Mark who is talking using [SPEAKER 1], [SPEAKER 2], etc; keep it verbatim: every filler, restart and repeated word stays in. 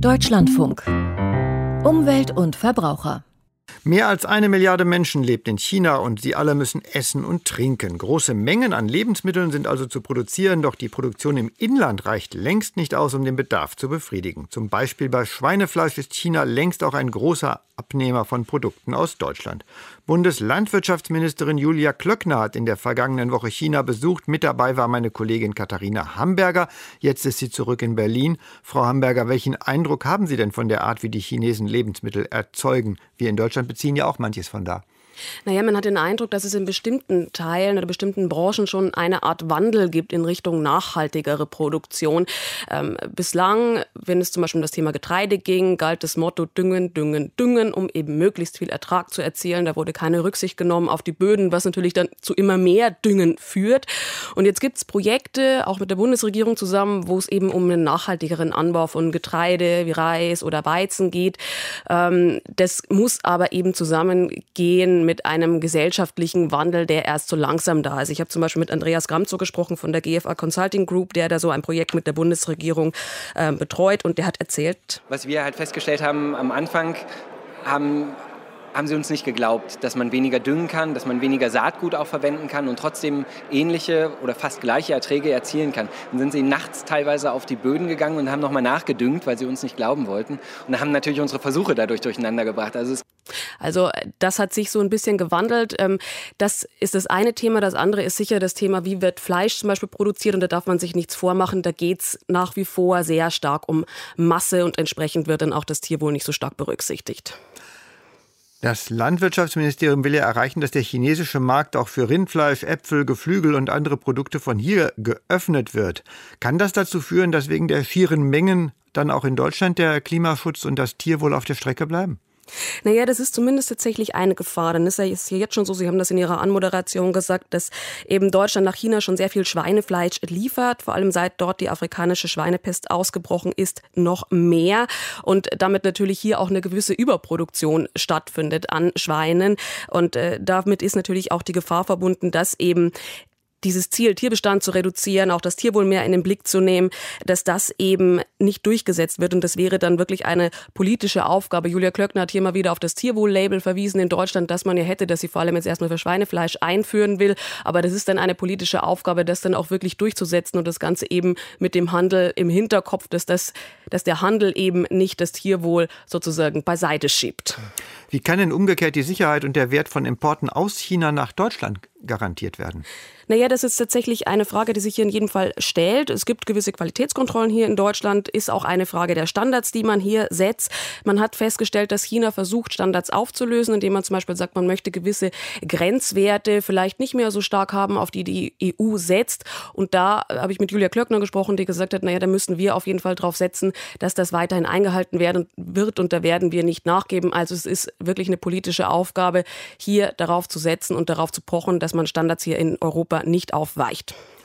[SPEAKER 1] Deutschlandfunk. Umwelt und Verbraucher.
[SPEAKER 2] Mehr als eine Milliarde Menschen lebt in China und sie alle müssen essen und trinken. Große Mengen an Lebensmitteln sind also zu produzieren, doch die Produktion im Inland reicht längst nicht aus, um den Bedarf zu befriedigen. Zum Beispiel bei Schweinefleisch ist China längst auch ein großer Abnehmer von Produkten aus Deutschland. Bundeslandwirtschaftsministerin Julia Klöckner hat in der vergangenen Woche China besucht. Mit dabei war meine Kollegin Katharina Hamberger. Jetzt ist sie zurück in Berlin. Frau Hamberger, welchen Eindruck haben Sie denn von der Art, wie die Chinesen Lebensmittel erzeugen? Wir in Deutschland beziehen ja auch manches von da.
[SPEAKER 3] Naja, man hat den Eindruck, dass es in bestimmten Teilen oder bestimmten Branchen schon eine Art Wandel gibt in Richtung nachhaltigere Produktion. Ähm, bislang, wenn es zum Beispiel um das Thema Getreide ging, galt das Motto Düngen, Düngen, Düngen, um eben möglichst viel Ertrag zu erzielen. Da wurde keine Rücksicht genommen auf die Böden, was natürlich dann zu immer mehr Düngen führt. Und jetzt gibt es Projekte, auch mit der Bundesregierung zusammen, wo es eben um einen nachhaltigeren Anbau von Getreide wie Reis oder Weizen geht. Ähm, das muss aber eben zusammengehen mit einem gesellschaftlichen Wandel, der erst so langsam da ist. Ich habe zum Beispiel mit Andreas Gramzow gesprochen von der G F A Consulting Group, der da so ein Projekt mit der Bundesregierung äh, betreut, und der hat erzählt:
[SPEAKER 4] Was wir halt festgestellt haben am Anfang, haben haben sie uns nicht geglaubt, dass man weniger düngen kann, dass man weniger Saatgut auch verwenden kann und trotzdem ähnliche oder fast gleiche Erträge erzielen kann. Dann sind sie nachts teilweise auf die Böden gegangen und haben nochmal nachgedüngt, weil sie uns nicht glauben wollten, und haben natürlich unsere Versuche dadurch durcheinander gebracht. Also, es
[SPEAKER 3] also das hat sich so ein bisschen gewandelt. Das ist das eine Thema. Das andere ist sicher das Thema, wie wird Fleisch zum Beispiel produziert, und da darf man sich nichts vormachen. Da geht es nach wie vor sehr stark um Masse, und entsprechend wird dann auch das Tierwohl nicht so stark berücksichtigt.
[SPEAKER 2] Das Landwirtschaftsministerium will ja erreichen, dass der chinesische Markt auch für Rindfleisch, Äpfel, Geflügel und andere Produkte von hier geöffnet wird. Kann das dazu führen, dass wegen der schieren Mengen dann auch in Deutschland der Klimaschutz und das Tierwohl auf der Strecke bleiben?
[SPEAKER 3] Naja, das ist zumindest tatsächlich eine Gefahr. Dann ist ja jetzt schon so, Sie haben das in Ihrer Anmoderation gesagt, dass eben Deutschland nach China schon sehr viel Schweinefleisch liefert, vor allem seit dort die afrikanische Schweinepest ausgebrochen ist, noch mehr. Und damit natürlich hier auch eine gewisse Überproduktion stattfindet an Schweinen. Und äh, damit ist natürlich auch die Gefahr verbunden, dass eben dieses Ziel, Tierbestand zu reduzieren, auch das Tierwohl mehr in den Blick zu nehmen, dass das eben nicht durchgesetzt wird. Und das wäre dann wirklich eine politische Aufgabe. Julia Klöckner hat hier mal wieder auf das Tierwohl-Label verwiesen in Deutschland, das man ja hätte, dass sie vor allem jetzt erstmal für Schweinefleisch einführen will. Aber das ist dann eine politische Aufgabe, das dann auch wirklich durchzusetzen, und das Ganze eben mit dem Handel im Hinterkopf, dass, das, dass der Handel eben nicht das Tierwohl sozusagen beiseite schiebt.
[SPEAKER 2] Wie kann denn umgekehrt die Sicherheit und der Wert von Importen aus China nach Deutschland garantiert werden?
[SPEAKER 3] Naja, das ist tatsächlich eine Frage, die sich hier in jedem Fall stellt. Es gibt gewisse Qualitätskontrollen hier in Deutschland, ist auch eine Frage der Standards, die man hier setzt. Man hat festgestellt, dass China versucht, Standards aufzulösen, indem man zum Beispiel sagt, man möchte gewisse Grenzwerte vielleicht nicht mehr so stark haben, auf die die E U setzt. Und da habe ich mit Julia Klöckner gesprochen, die gesagt hat, naja, da müssen wir auf jeden Fall drauf setzen, dass das weiterhin eingehalten werden wird, und da werden wir nicht nachgeben. Also es ist wirklich eine politische Aufgabe, hier darauf zu setzen und darauf zu pochen, dass man Standards hier in Europa nicht aufweicht.